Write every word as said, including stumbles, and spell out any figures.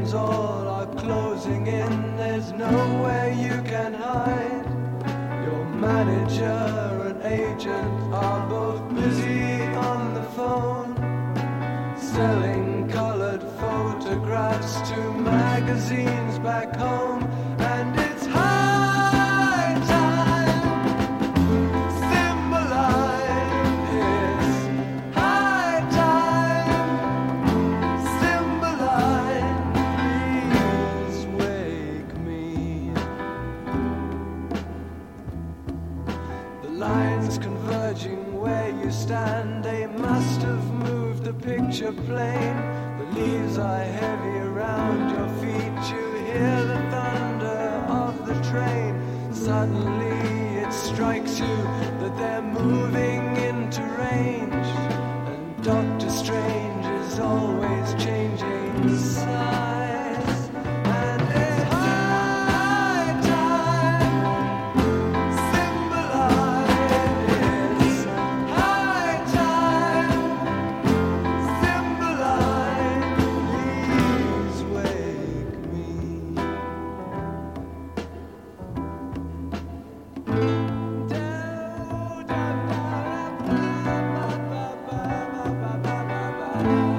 curtains all are closing in. There's nowhere you can hide. Your manager and agent are both busy on the phone, selling colored photographs to magazines back home. And it's high time, Cymbeline. It's high time, Cymbeline. Please wake me. The lines converging where you stand, they must have moved the picture plane. The leaves are heavy around your feet. You hear the thunder of the train. Suddenly it strikes you that they're moving into range, and Doctor Strange is always changing sides.